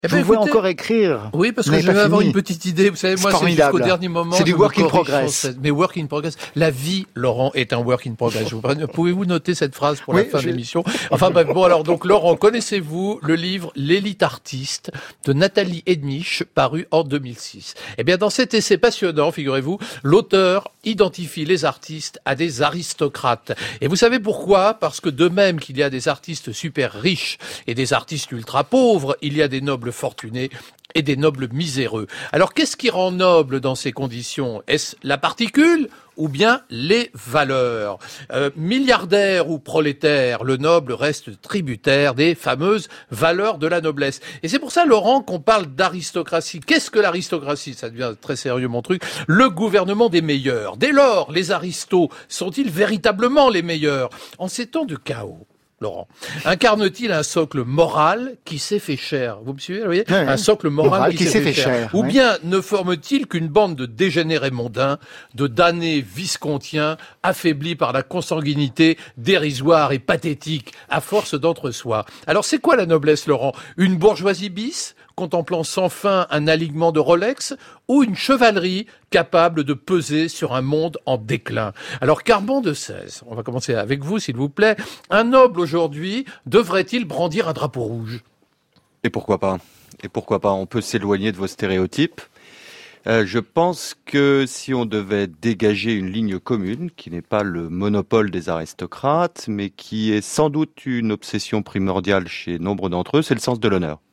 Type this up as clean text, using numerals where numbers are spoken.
Eh Vous ben, pouvez écoutez, encore écrire. oui, parce Vous que n'avez je vais pas avoir fini. une petite idée. Vous savez, C'est moi, c'est formidable. jusqu'au dernier moment. C'est du je me work in corrige progress. sur mais work in progress. La vie, Laurent, est un work in progress. Pouvez-vous noter cette phrase pour la fin de l'émission? Enfin bref, bon alors, donc Laurent, connaissez-vous le livre L'élite artiste de Nathalie Edmich, paru en 2006? Eh bien, dans cet essai passionnant, figurez-vous, l'auteur identifie les artistes à des aristocrates. Et vous savez pourquoi? Parce que de même qu'il y a des artistes super riches et des artistes ultra pauvres, il y a des nobles fortunés et des nobles miséreux. Alors qu'est-ce qui rend noble dans ces conditions? Est-ce la particule ou bien les valeurs? Milliardaire ou prolétaire, le noble reste tributaire des fameuses valeurs de la noblesse. Et c'est pour ça, Laurent, qu'on parle d'aristocratie. Qu'est-ce que l'aristocratie? Ça devient très sérieux, mon truc. Le gouvernement des meilleurs. Dès lors, les aristos sont-ils véritablement les meilleurs? En ces temps de chaos, Laurent, incarne-t-il un socle moral qui s'est fait cher? Vous me suivez, vous voyez? Ouais, Un socle moral qui s'est fait cher. Ou ouais. bien ne forme-t-il qu'une bande de dégénérés mondains, de damnés viscontiens, affaiblis par la consanguinité dérisoire et pathétique à force d'entre-soi? Alors c'est quoi la noblesse, Laurent? Une bourgeoisie bis, contemplant sans fin un alignement de Rolex, ou une chevalerie capable de peser sur un monde en déclin? Alors, Carbon de 16, on va commencer avec vous, s'il vous plaît. Un noble aujourd'hui devrait-il brandir un drapeau rouge? Et pourquoi pas? On peut s'éloigner de vos stéréotypes. Je pense que si on devait dégager une ligne commune, qui n'est pas le monopole des aristocrates, mais qui est sans doute une obsession primordiale chez nombre d'entre eux, c'est le sens de l'honneur.